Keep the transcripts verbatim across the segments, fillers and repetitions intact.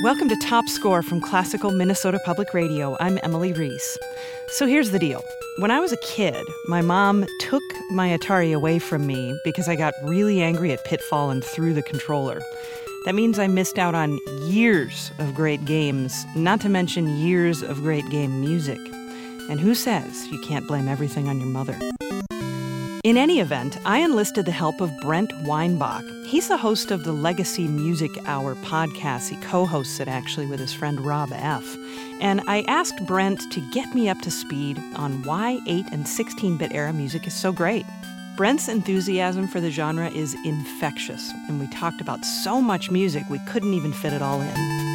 Welcome to Top Score from Classical Minnesota Public Radio. I'm Emily Reese. So here's the deal. When I was a kid, my mom took my Atari away from me because I got really angry at Pitfall and threw the controller. That means I missed out on years of great games, not to mention years of great game music. And who says you can't blame everything on your mother? In any event, I enlisted the help of Brent Weinbach. He's the host of the Legacy Music Hour podcast. He co-hosts it, actually, with his friend Rob F. And I asked Brent to get me up to speed on why eight and sixteen-bit era music is so great. Brent's enthusiasm for the genre is infectious, and we talked about so much music we couldn't even fit it all in.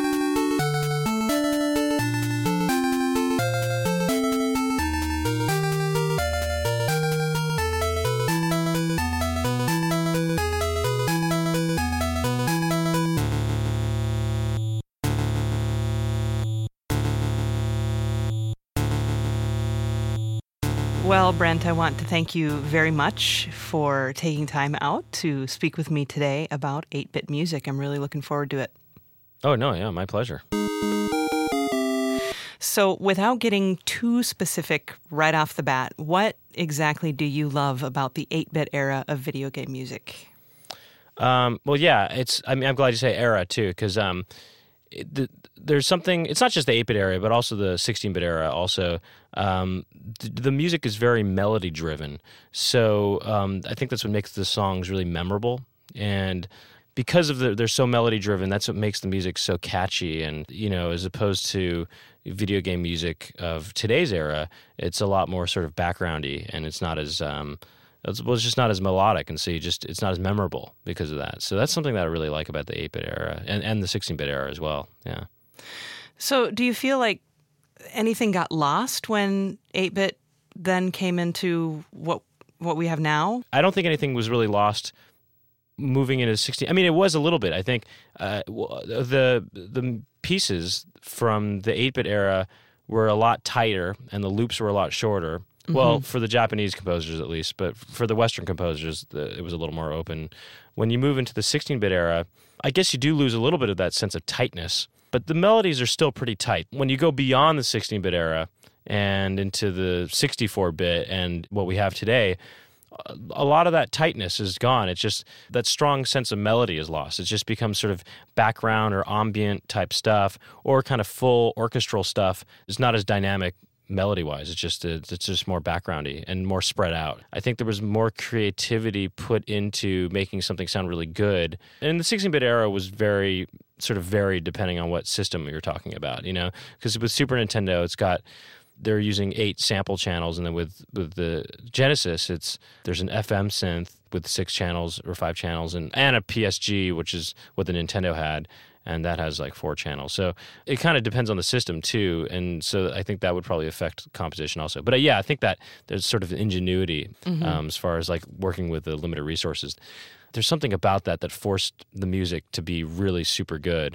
Well, Brent, I want to thank you very much for taking time out to speak with me today about eight-bit music. I'm really looking forward to it. Oh, no, yeah, my pleasure. So without getting too specific right off the bat, what exactly do you love about the eight-bit era of video game music? Um, well, yeah, it's. I mean, I'm glad you say era, too, because um, it, the, there's something, it's not just the eight-bit era, but also the sixteen-bit era also. Um, the, the music is very melody-driven, so um, I think that's what makes the songs really memorable, and because of the, they're so melody-driven, that's what makes the music so catchy, and, you know, as opposed to video game music of today's era, it's a lot more sort of backgroundy, and it's not as, um, it's, well, it's just not as melodic, and so you just, it's not as memorable because of that. So that's something that I really like about the eight-bit era, and, and the sixteen-bit era as well, yeah. So do you feel like anything got lost when eight-bit then came into what what we have now? I don't think anything was really lost moving into sixteen. I mean, it was a little bit. I think uh, the the pieces from the eight-bit era were a lot tighter, and the loops were a lot shorter. Mm-hmm. Well, for the Japanese composers at least, but for the Western composers, the, it was a little more open. When you move into the sixteen-bit era, I guess you do lose a little bit of that sense of tightness. But the melodies are still pretty tight. When you go beyond the sixteen-bit era and into the sixty-four-bit and what we have today, a lot of that tightness is gone. It's just that strong sense of melody is lost. It's just becomes sort of background or ambient type stuff, or kind of full orchestral stuff. It's not as dynamic melody-wise. It's just it's just more backgroundy and more spread out. I think there was more creativity put into making something sound really good. And the sixteen-bit era was very sort of varied depending on what system you're talking about, you know? Because with Super Nintendo, it's got, they're using eight sample channels, and then with, with the Genesis, it's there's an F M synth with six channels or five channels, and, and a P S G, which is what the Nintendo had, and that has like four channels. So it kind of depends on the system too, and so I think that would probably affect composition also. But uh, yeah, I think that there's sort of ingenuity mm-hmm. um, as far as like working with the limited resources. There's something about that that forced the music to be really super good.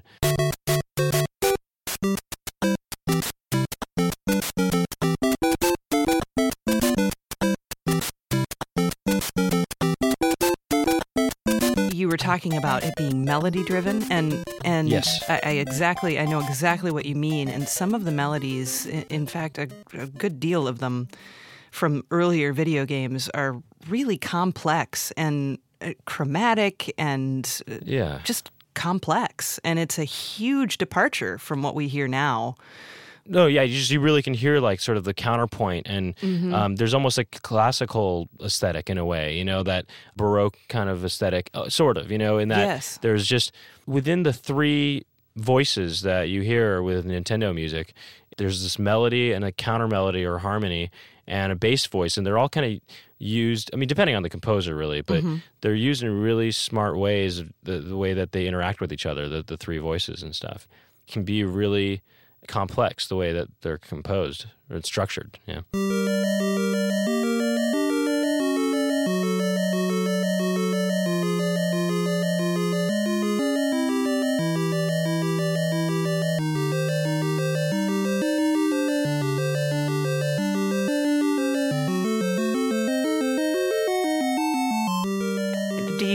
You were talking about it being melody-driven, and and yes. I, I exactly I know exactly what you mean. And some of the melodies, in fact, a, a good deal of them from earlier video games, are really complex and uh, chromatic and uh, yeah. just complex. And it's a huge departure from what we hear now. No, yeah, you just you really can hear like sort of the counterpoint, and mm-hmm. um, there's almost a classical aesthetic in a way, you know, that Baroque kind of aesthetic, uh, sort of, you know, in that yes. there's just within the three voices that you hear with Nintendo music, there's this melody and a counter melody or harmony and a bass voice, and they're all kind of used, I mean, depending on the composer really, but mm-hmm. they're used in really smart ways, the, the way that they interact with each other, the, the three voices and stuff, can be really complex the way that they're composed or it's structured. Yeah. Do you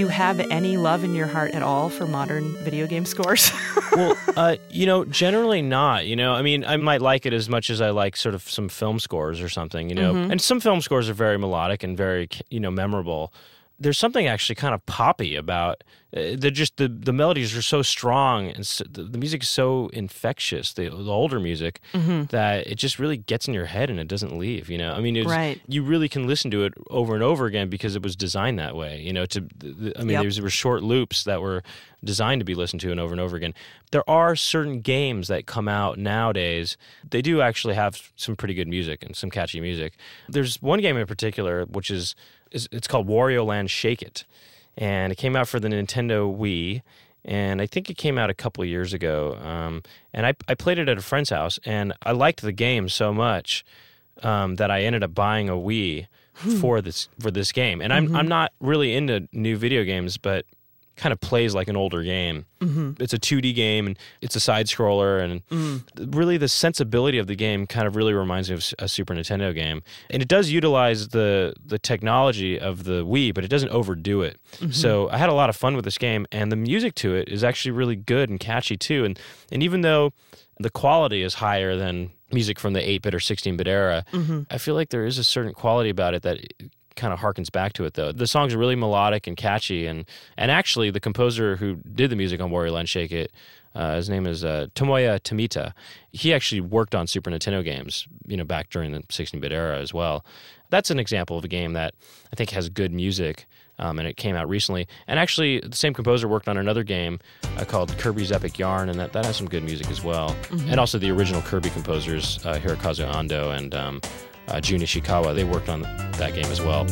have any love in your heart at all for modern video game scores? Well, uh, you know, generally not. You know, I mean, I might like it as much as I like sort of some film scores or something, you know. Mm-hmm. And some film scores are very melodic and very, you know, memorable. There's something actually kind of poppy about uh, they're just the, the melodies are so strong and so, the, the music is so infectious, the, the older music, mm-hmm. that it just really gets in your head and it doesn't leave. You know, I mean, it's, right. you really can listen to it over and over again because it was designed that way. You know, to the, I mean, yep. there, was, there were short loops that were designed to be listened to and over and over again. There are certain games that come out nowadays. They do actually have some pretty good music and some catchy music. There's one game in particular which is it's called Wario Land Shake It, and it came out for the Nintendo Wii, and I think it came out a couple of years ago. Um, and I, I played it at a friend's house, and I liked the game so much um, that I ended up buying a Wii hmm. for this for this game. And I'm mm-hmm. I'm not really into new video games, but kind of plays like an older game. Mm-hmm. It's a two D game, and it's a side scroller, and mm. really the sensibility of the game kind of really reminds me of a Super Nintendo game. And it does utilize the the technology of the Wii, but it doesn't overdo it. Mm-hmm. So I had a lot of fun with this game, and the music to it is actually really good and catchy too. And and even though the quality is higher than music from the eight-bit or sixteen-bit era, mm-hmm. I feel like there is a certain quality about it that kind of harkens back to it, though. The songs are really melodic and catchy, and and actually the composer who did the music on Wario Land Shake It, uh, his name is uh, Tomoya Tomita. He actually worked on Super Nintendo games, you know, back during the sixteen-bit era as well. That's an example of a game that I think has good music, um, and it came out recently. And actually, the same composer worked on another game uh, called Kirby's Epic Yarn, and that, that has some good music as well. Mm-hmm. And also the original Kirby composers, uh, Hirokazu Ando and um, Uh, Jun Ishikawa, they worked on that game as well.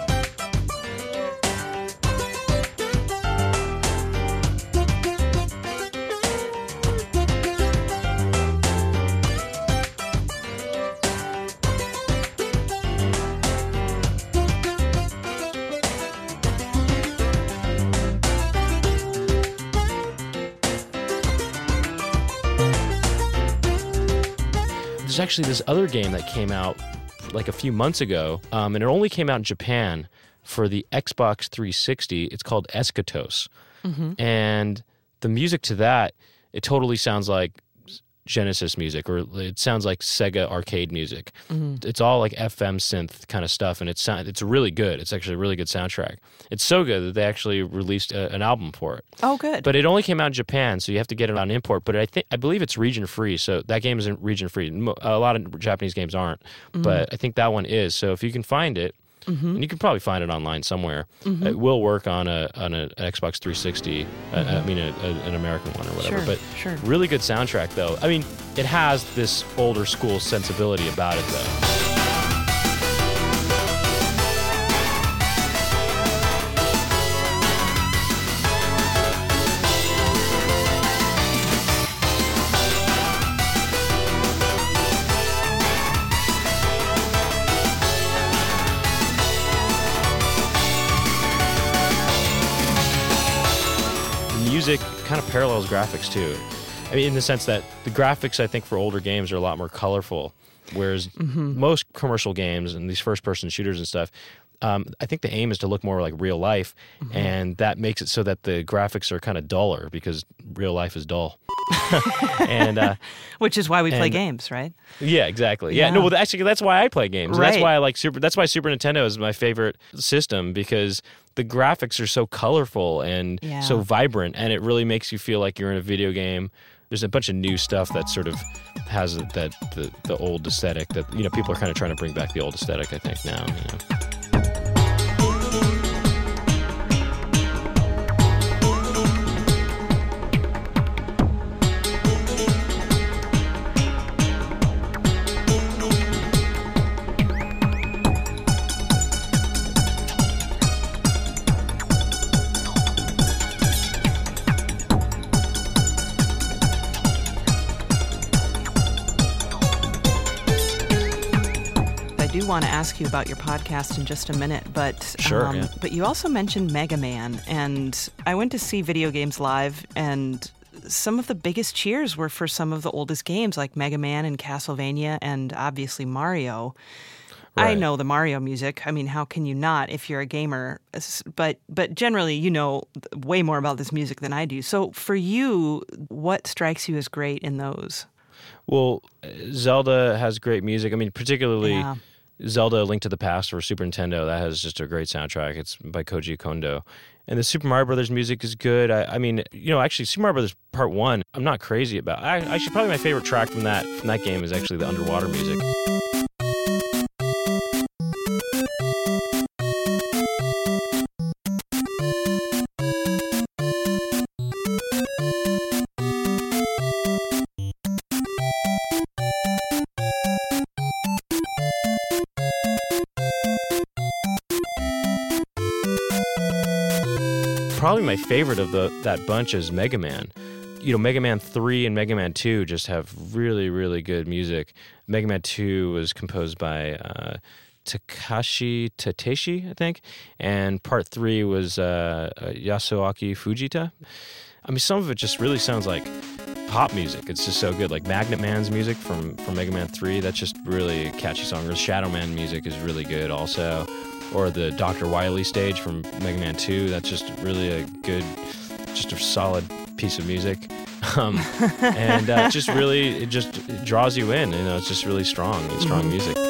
There's actually this other game that came out like a few months ago, um, and it only came out in Japan for the Xbox three sixty. It's called Eschatos. Mm-hmm. And the music to that, it totally sounds like Genesis music, or it sounds like Sega arcade music. Mm-hmm. It's all like F M synth kind of stuff, and it's it's really good. It's actually a really good soundtrack. It's so good that they actually released a, an album for it. Oh, good. But it only came out in Japan, so you have to get it on import. But I think I believe it's region free, so that game isn't region free. A lot of Japanese games aren't, mm-hmm. but I think that one is. So if you can find it, mm-hmm. and you can probably find it online somewhere. Mm-hmm. It will work on a on a, an Xbox three sixty. Mm-hmm. uh, I mean, a, a, an American one or whatever. Sure, but sure. Really good soundtrack, though. I mean, it has this older school sensibility about it, though. Music kind of parallels graphics too. I mean, in the sense that the graphics, I think, for older games are a lot more colorful, whereas mm-hmm. most commercial games and these first-person shooters and stuff, um, I think the aim is to look more like real life, mm-hmm. and that makes it so that the graphics are kind of duller because real life is dull. and uh, Which is why we and, play games, right? Yeah, exactly. Yeah, yeah. no, well, actually, that's why I play games. Right. That's why I like Super. That's why Super Nintendo is my favorite system, because the graphics are so colorful and yeah. so vibrant, and it really makes you feel like you're in a video game. There's a bunch of new stuff that sort of has that the the old aesthetic that, you know, people are kind of trying to bring back the old aesthetic, I think, now. You know. Want to ask you about your podcast in just a minute, but sure, um, yeah. but you also mentioned Mega Man, and I went to see Video Games Live, and some of the biggest cheers were for some of the oldest games like Mega Man and Castlevania and obviously Mario. I Right. know the Mario music. I mean, how can you not if you're a gamer? S- But but generally, you know th- way more about this music than I do. So for you, what strikes you as great in those? Well, Zelda has great music. I mean, particularly Yeah. Zelda: Link to the Past for Super Nintendo. That has just a great soundtrack. It's by Koji Kondo. And the Super Mario Brothers music is good. I, I mean, you know, actually, Super Mario Brothers Part One, I'm not crazy about. I, actually, probably my favorite track from that from that game is actually the underwater music. Probably my favorite of the that bunch is Mega Man. You know, Mega Man three and Mega Man two just have really, really good music. Mega Man two was composed by uh, Takashi Tateshi, I think, and Part three was uh, uh, Yasuaki Fujita. I mean, some of it just really sounds like pop music. It's just so good. Like Magnet Man's music from, from Mega Man three, that's just really a catchy song. Or Shadow Man music is really good also. Or the Doctor Wily stage from Mega Man two, that's just really a good, just a solid piece of music. Um, and uh, just really, it just it draws you in. You know, it's just really strong, strong Mhm. music.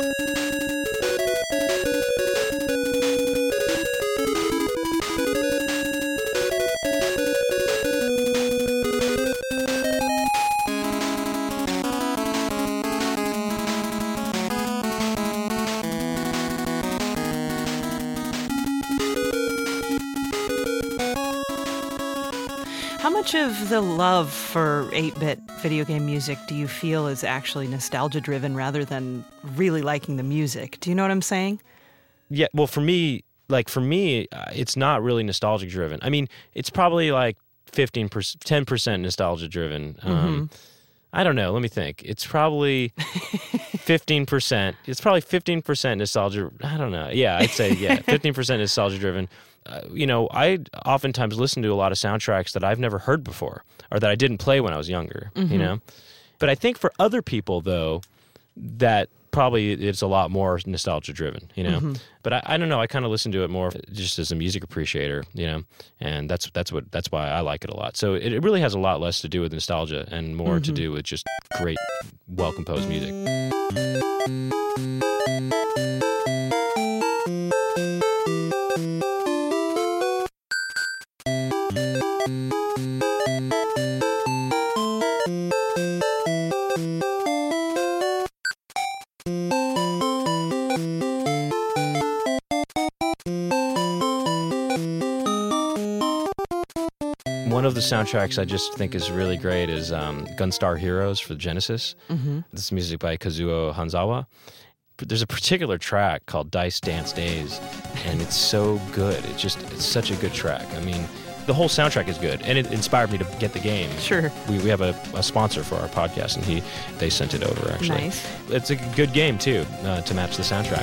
How much of the love for eight-bit video game music do you feel is actually nostalgia-driven rather than really liking the music? Do you know what I'm saying? Yeah, well, for me, like for me, uh, it's not really nostalgic driven. I mean, it's probably like fifteen percent, ten percent nostalgia driven. Um, I don't know. Let me think. It's probably fifteen percent. It's probably fifteen percent nostalgia. I don't know. Yeah, I'd say, yeah, fifteen percent nostalgia driven. Uh, you know, I oftentimes listen to a lot of soundtracks that I've never heard before or that I didn't play when I was younger, you know? But I think for other people, though, that probably it's a lot more nostalgia driven, you know? But I, I don't know. I kind of listen to it more just as a music appreciator, you know? And that's that's what that's why I like it a lot. So it, it really has a lot less to do with nostalgia and more to do with just great, well-composed music. One of the soundtracks I just think is really great is um, Gunstar Heroes for the Genesis. Mm-hmm. This is music by Kazuo Hanzawa. But there's a particular track called Dice Dance Days, and it's so good. It's just it's such a good track. I mean, the whole soundtrack is good, and it inspired me to get the game. Sure. We, we have a, a sponsor for our podcast, and he they sent it over, actually. Nice. It's a good game, too, uh, to match the soundtrack.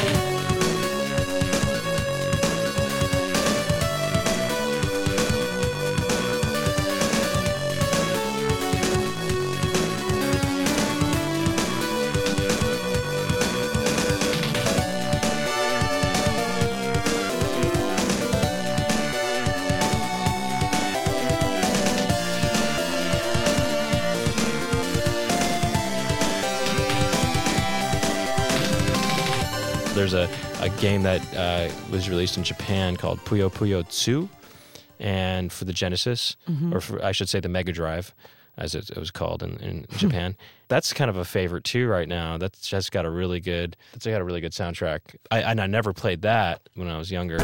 There's a, a game that uh, was released in Japan called Puyo Puyo two, and for the Genesis, or for, I should say the Mega Drive, as it, it was called in, in Japan. That's kind of a favorite too right now. That's just got a really good. That's got a really good soundtrack. I, and I never played that when I was younger.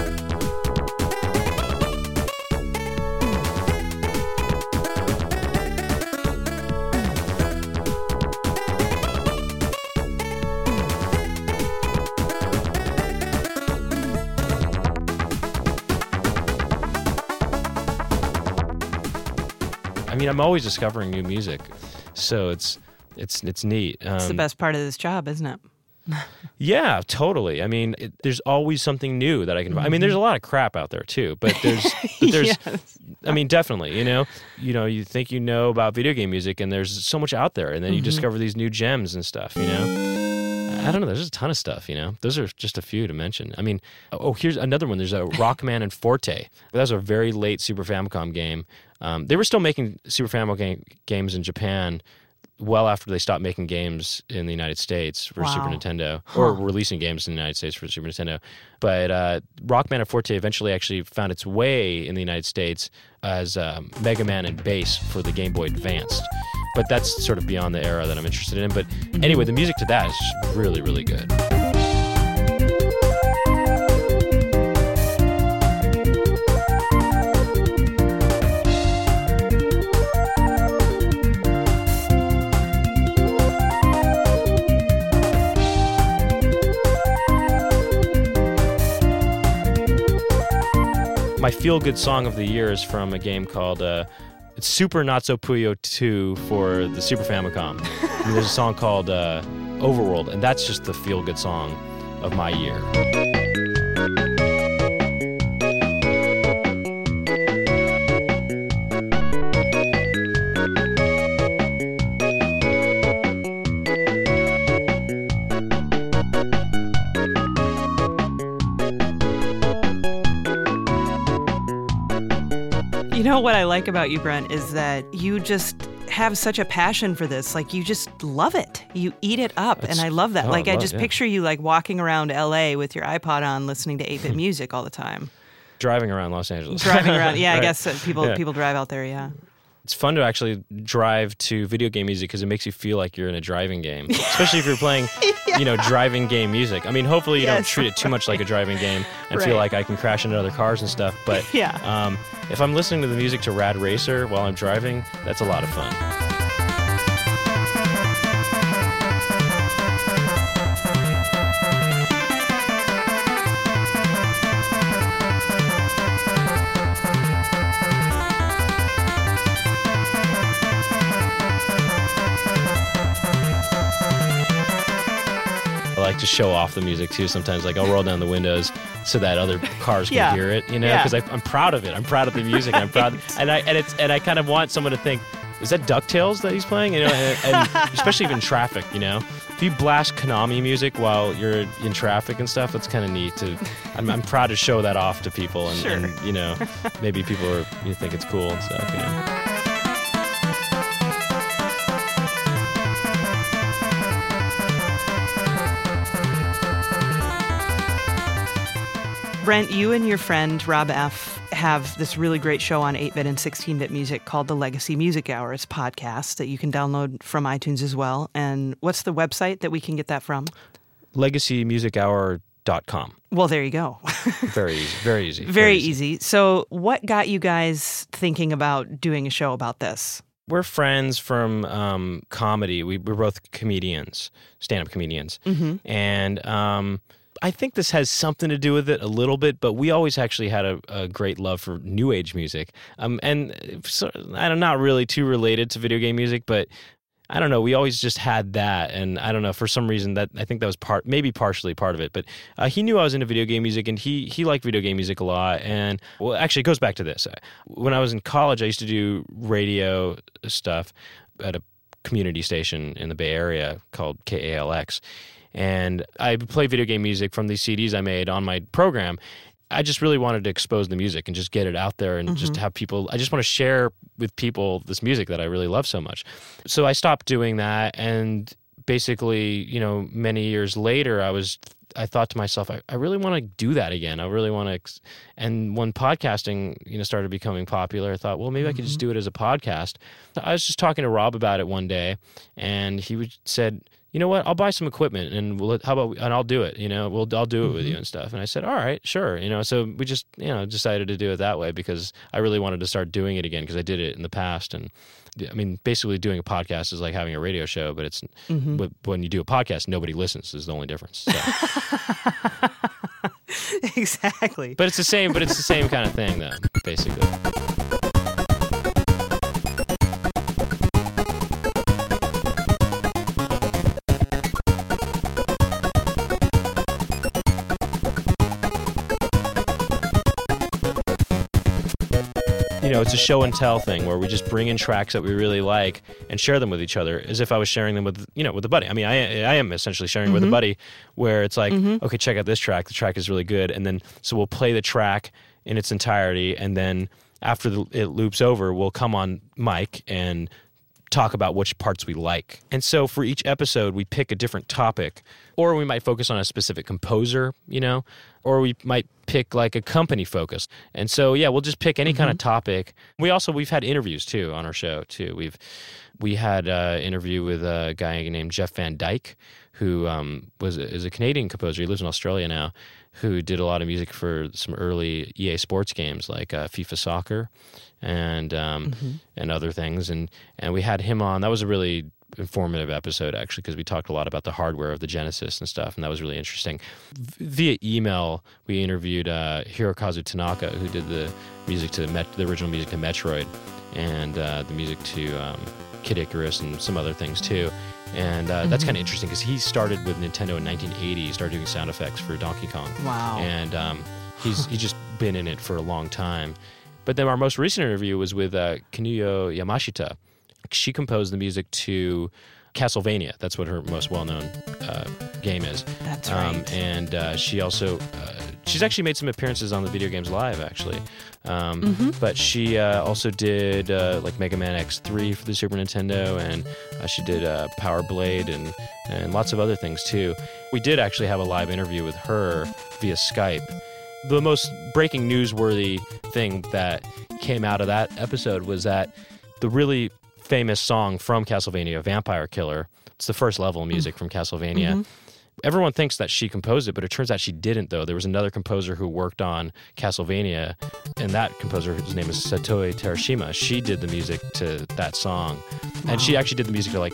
I mean, I'm always discovering new music, so it's it's it's neat. Um, It's the best part of this job, isn't it? Yeah, totally. I mean, it, there's always something new that I can. I mean, there's a lot of crap out there too, but there's but there's. Yes. I mean, definitely. You know, you know, you think you know about video game music, and there's so much out there, and then you discover these new gems and stuff. You know, I don't know. There's a ton of stuff, you know. Those are just a few to mention. I mean, oh, here's another one. There's a Rockman and Forte. That was a very late Super Famicom game. Um, they were still making Super Famicom game, games in Japan well after they stopped making games in the United States for Wow. Super Nintendo, Huh. or releasing games in the United States for Super Nintendo. But uh, Rockman and Forte eventually actually found its way in the United States as um, Mega Man and Bass for the Game Boy Advanced. But that's sort of beyond the era that I'm interested in. But anyway, the music to that is just really, really good. My feel-good song of the year is from a game called uh, it's Super Not So Puyo two for the Super Famicom. And there's a song called uh, Overworld, and that's just the feel-good song of my year. You know what I like about you, Brent, is that you just have such a passion for this. Like, you just love it. You eat it up, That's- and I love that. oh, like, I I love- just yeah. picture you, like, walking around L A with your iPod on, listening to eight-bit music all the time. Driving around Los Angeles. Driving around. Yeah, I Right. guess uh, people Yeah. people drive out there, yeah. It's fun to actually drive to video game music because it makes you feel like you're in a driving game, especially if you're playing, Yeah. you know, driving game music. I mean, hopefully you don't Yes. treat it too much like a driving game and feel Right. like I can crash into other cars and stuff. But Yeah. um, if I'm listening to the music to Rad Racer while I'm driving, that's a lot of fun. I like to show off the music too. Sometimes, like I'll roll down the windows so that other cars can Yeah. hear it. You know, Yeah. because I'm proud of it. I'm proud of the music. I'm proud, and I and it's and I kind of want someone to think, is that DuckTales that he's playing? You know, and, and especially even traffic. You know, if you blast Konami music while you're in traffic and stuff, that's kind of neat. To, I'm, I'm proud to show that off to people, and, Sure. and you know, maybe people are you think it's cool and stuff. You know. Brent, you and your friend Rob F. have this really great show on eight-bit and sixteen-bit music called the Legacy Music Hour. It's a podcast that you can download from iTunes as well. And what's the website that we can get that from? legacy music hour dot com. Well, there you go. Very easy. Very easy. Very easy. So what got you guys thinking about doing a show about this? We're friends from um, comedy. We, we're both comedians, stand-up comedians. Mm-hmm. And um, I think this has something to do with it a little bit, but we always actually had a, a great love for new age music. Um, and so, I'm not really too related to video game music, but I don't know. We always just had that, and I don't know, for some reason that I think that was part, maybe partially part of it. But uh, he knew I was into video game music, and he he liked video game music a lot. And well, actually, it goes back to this. When I was in college, I used to do radio stuff at a community station in the Bay Area called K A L X, and I play video game music from these C Ds I made on my program. I just really wanted to expose the music and just get it out there and Mm-hmm. just have people, I just want to share with people this music that I really love so much. So I stopped doing that, and basically, you know, many years later, I was, I thought to myself, I, I really want to do that again. I really want to, ex- and when podcasting, you know, started becoming popular, I thought, well, maybe I could just do it as a podcast. I was just talking to Rob about it one day, and he would, said, you know what, I'll buy some equipment and we'll, how about, and I'll do it, you know, we'll, I'll do it with you and stuff. And I said, all right, sure. You know, so we just, you know, decided to do it that way because I really wanted to start doing it again because I did it in the past. And I mean, basically doing a podcast is like having a radio show, but it's, Mm-hmm. but when you do a podcast, nobody listens is the only difference. So. Exactly. But it's the same, but it's the same kind of thing though, basically. You know, it's a show and tell thing where we just bring in tracks that we really like and share them with each other as if I was sharing them with, you know, with a buddy. I mean, I I am essentially sharing mm-hmm. with a buddy where it's like, mm-hmm. okay, check out this track. The track is really good. And then, so we'll play the track in its entirety. And then after the, it loops over, we'll come on mic and talk about which parts we like. And so for each episode, we pick a different topic, or we might focus on a specific composer, you know, or we might pick like a company focus. And so, yeah, we'll just pick any mm-hmm. kind of topic. We also, we've had interviews too on our show too. We've, we had an interview with a guy named Jeff Van Dyke, who um, was a, is a Canadian composer. He lives in Australia now, who did a lot of music for some early E A sports games like uh, FIFA Soccer and um, mm-hmm. and other things. And, and we had him on. That was a really informative episode, actually, because we talked a lot about the hardware of the Genesis and stuff, and that was really interesting. V- via email, we interviewed uh, Hirokazu Tanaka, who did the music to Met- the original music to Metroid and uh, the music to um, Kid Icarus and some other things, too. And uh, mm-hmm. that's kind of interesting because he started with Nintendo in nineteen eighty. He started doing sound effects for Donkey Kong. Wow. And um, he's he's just been in it for a long time. But then our most recent interview was with uh, Kinuyo Yamashita. She composed the music to Castlevania. That's what her most well-known uh, game is. That's right. Um, and uh, she also, uh, she's actually made some appearances on the Video Games Live, actually. Um, mm-hmm. But she uh, also did uh, like Mega Man X three for the Super Nintendo, and uh, she did uh, Power Blade and, and lots of other things, too. We did actually have a live interview with her via Skype. The most breaking newsworthy thing that came out of that episode was that the really famous song from Castlevania, Vampire Killer, it's the first level of music from Castlevania. Mm-hmm. Everyone thinks that she composed it, but it turns out she didn't, though. There was another composer who worked on Castlevania, and that composer, his name is Satoe Terashima, she did the music to that song. Wow. And she actually did the music to, like,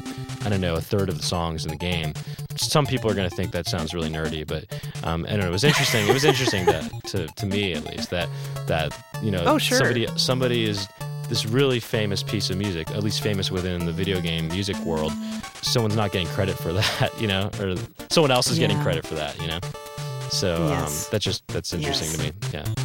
I don't know, a third of the songs in the game. Some people are going to think that sounds really nerdy, but um, I don't know. It was interesting. It was interesting that, to to me, at least, that that you know, oh, sure. somebody somebody is this really famous piece of music, at least famous within the video game music world. Someone's not getting credit for that, you know, or someone else is yeah. getting credit for that, you know. So yes. um, that's just that's interesting yes. to me. Yeah.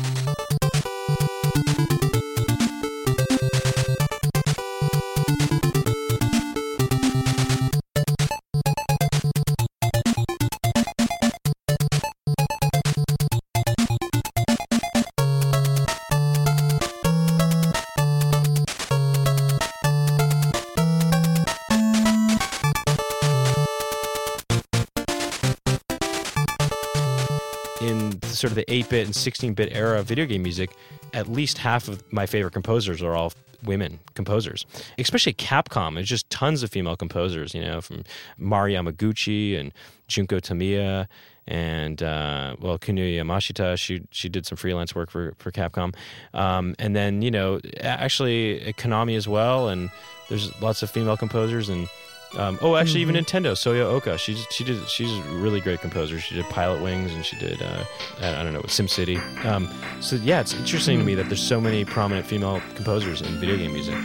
In sort of the eight-bit and sixteen-bit era of video game music, at least half of my favorite composers are all women composers. Especially Capcom, there's just tons of female composers, you know, from Mari Yamaguchi and Junko Tamiya and, uh, well, Kinuyo Yamashita. She she did some freelance work for, for Capcom. Um, and then, you know, actually Konami as well, and there's lots of female composers. And Um, oh, actually, mm-hmm. even Nintendo, Soya Oka. She's she did she's a really great composer. She did Pilot Wings, and she did uh, I don't know, SimCity. Um, so yeah, it's interesting mm-hmm. to me that there's so many prominent female composers in video game music.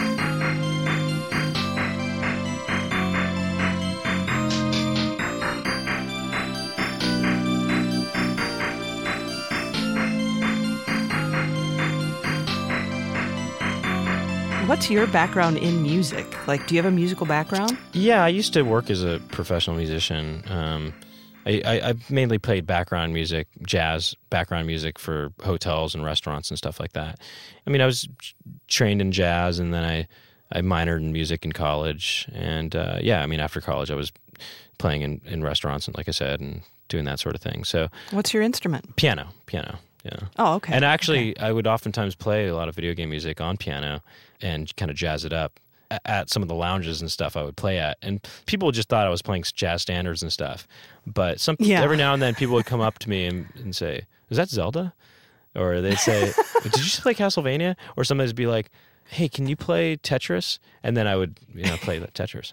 What's your background in music? Like, do you have a musical background? Yeah, I used to work as a professional musician. Um, I, I, I mainly played background music, jazz background music for hotels and restaurants and stuff like that. I mean, I was trained in jazz, and then I, I minored in music in college. And uh, yeah, I mean, after college, I was playing in, in restaurants, and like I said, and doing that sort of thing. So, what's your instrument? Piano, piano. Yeah. Oh, okay. And actually, okay. I would oftentimes play a lot of video game music on piano and kind of jazz it up at some of the lounges and stuff I would play at. And people just thought I was playing jazz standards and stuff. But some yeah. every now and then people would come up to me and, and say, "Is that Zelda?" Or they'd say, "Did you just play Castlevania?" Or somebody's be like, "Hey, can you play Tetris?" And then I would, you know, play Tetris.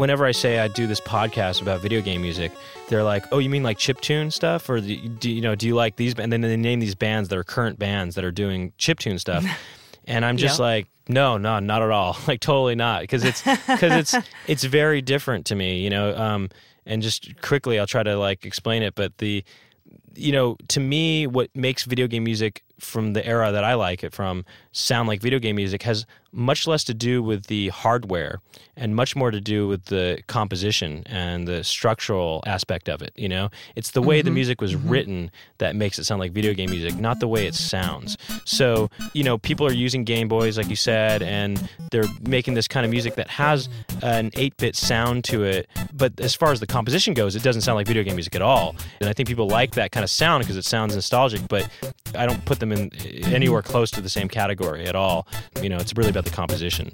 whenever I say I do this podcast about video game music, they're like, "Oh, you mean like chiptune stuff, or do, do you know? Do you like these?" And then they name these bands that are current bands that are doing chiptune stuff, and I'm just yeah. like, "No, no, not at all. Like totally not," because it's because it's it's very different to me, you know. Um, and just quickly, I'll try to like explain it, but the you know, to me, what makes video game music from the era that I like it from sound like video game music has much less to do with the hardware and much more to do with the composition and the structural aspect of it, you know? It's the way mm-hmm. the music was mm-hmm. written that makes it sound like video game music, not the way it sounds. So, you know, people are using Game Boys, like you said, and they're making this kind of music that has an eight-bit sound to it, but as far as the composition goes, it doesn't sound like video game music at all. And I think people like that kind of sound because it sounds nostalgic, but I don't put them in anywhere close to the same category at all. You know, it's really about the composition.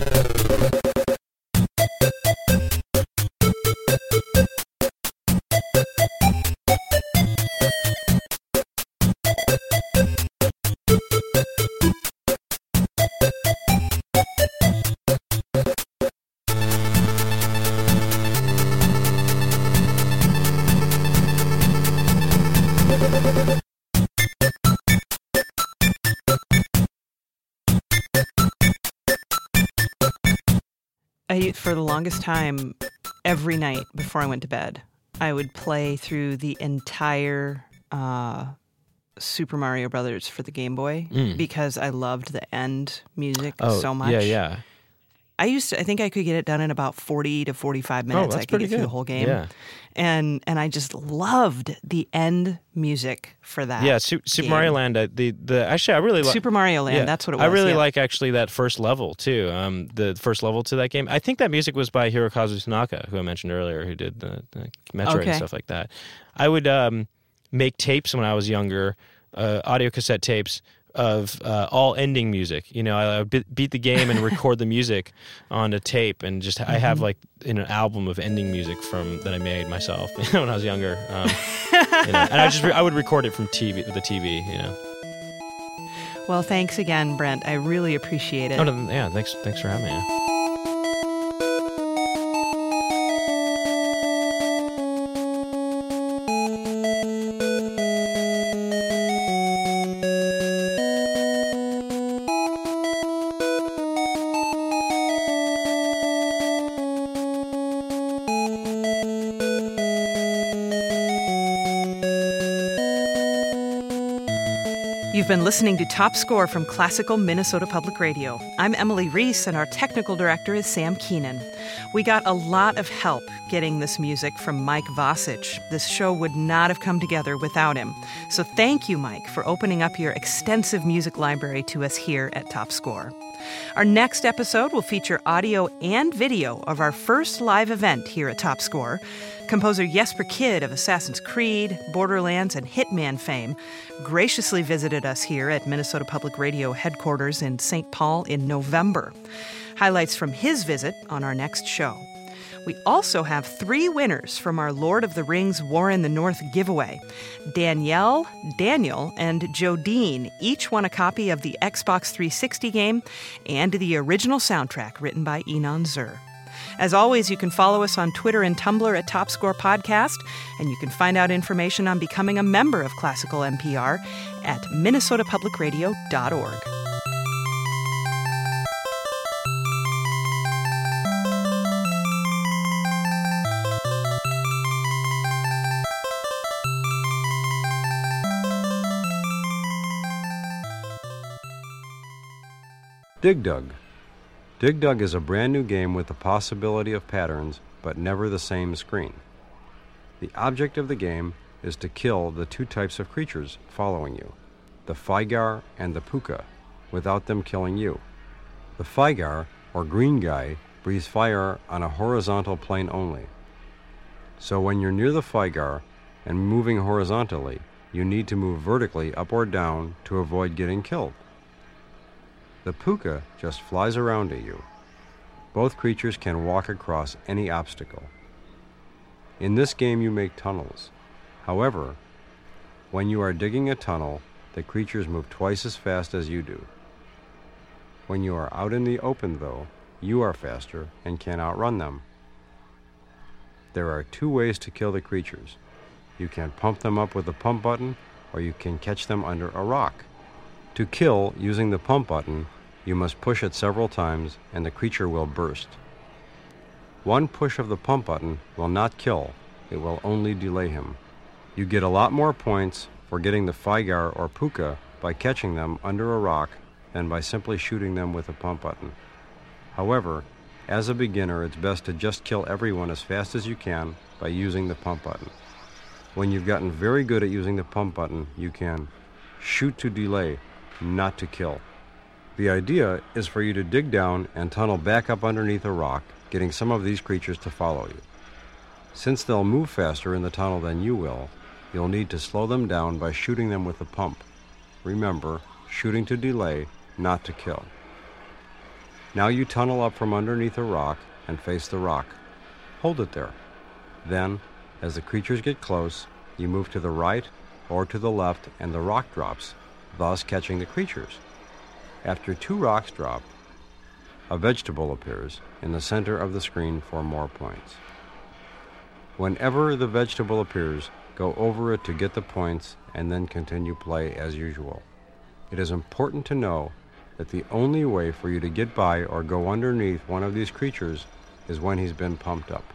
I, for the longest time, every night before I went to bed, I would play through the entire uh, Super Mario Brothers for the Game Boy mm. because I loved the end music oh, so much. Yeah, yeah. I used to. I think I could get it done in about forty to forty-five minutes. Oh, that's I could pretty get through good. the whole game. Yeah. And and I just loved the end music for that. Yeah, Su- Super game. Mario Land. Uh, the the actually I really like Super Mario Land. Yeah, that's what it was. I really yeah. like actually that first level too. Um, the first level to that game. I think that music was by Hirokazu Tanaka, who I mentioned earlier, who did the, the Metroid okay. and stuff like that. I would um, make tapes when I was younger, uh, audio cassette tapes of uh, all ending music. You know, I would beat the game and record the music on a tape, and just I have like in an album of ending music from that I made myself when I was younger. Um, you know, and I just re- I would record it from T V, the T V. You know. Well, thanks again, Brent. I really appreciate it. Oh, no, yeah, thanks, thanks for having me. You've been listening to Top Score from Classical Minnesota Public Radio. I'm Emily Reese, and our technical director is Sam Keenan. We got a lot of help getting this music from Mike Vosich. This show would not have come together without him. So thank you, Mike, for opening up your extensive music library to us here at Top Score. Our next episode will feature audio and video of our first live event here at Top Score. Composer Jesper Kyd of Assassin's Creed, Borderlands, and Hitman fame graciously visited us here at Minnesota Public Radio headquarters in Saint Paul in November. Highlights from his visit on our next show. We also have three winners from our Lord of the Rings War in the North giveaway. Danielle, Daniel, and Jodine each won a copy of the Xbox three sixty game and the original soundtrack written by Enon Zur. As always, you can follow us on Twitter and Tumblr at Top Score Podcast, and you can find out information on becoming a member of Classical N P R at minnesota public radio dot org. Dig Dug. Dig Dug is a brand new game with the possibility of patterns, but never the same screen. The object of the game is to kill the two types of creatures following you, the Fygar and the Puka, without them killing you. The Fygar, or green guy, breathes fire on a horizontal plane only. So when you're near the Fygar and moving horizontally, you need to move vertically up or down to avoid getting killed. The Puka just flies around at you. Both creatures can walk across any obstacle. In this game you make tunnels. However, when you are digging a tunnel, the creatures move twice as fast as you do. When you are out in the open, though, you are faster and can outrun them. There are two ways to kill the creatures. You can pump them up with the pump button, or you can catch them under a rock. To kill using the pump button, you must push it several times and the creature will burst. One push of the pump button will not kill, it will only delay him. You get a lot more points for getting the Fygar or Puka by catching them under a rock than by simply shooting them with a pump button. However, as a beginner, it's best to just kill everyone as fast as you can by using the pump button. When you've gotten very good at using the pump button, you can shoot to delay, not to kill. The idea is for you to dig down and tunnel back up underneath a rock, getting some of these creatures to follow you. Since they'll move faster in the tunnel than you will, you'll need to slow them down by shooting them with the pump. Remember, shooting to delay, not to kill. Now you tunnel up from underneath a rock and face the rock. Hold it there. Then, as the creatures get close, you move to the right or to the left and the rock drops, thus catching the creatures. After two rocks drop, a vegetable appears in the center of the screen for more points. Whenever the vegetable appears, go over it to get the points and then continue play as usual. It is important to know that the only way for you to get by or go underneath one of these creatures is when he's been pumped up.